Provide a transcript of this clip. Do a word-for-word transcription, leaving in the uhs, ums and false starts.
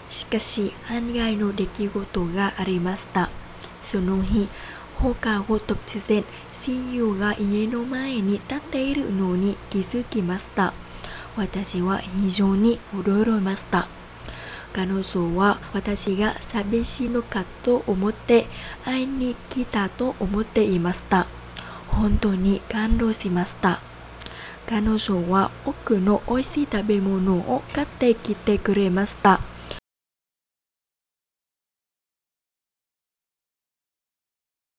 しかし案外の出来事がありました。その日、放課後突然、親友が家の前に立っているのに気づきました。私は非常に驚きました。彼女は私が寂しいのかと思って会いに来たと思っていました。本当に感動しました。彼女は多くの美味しい食べ物を買ってきてくれました。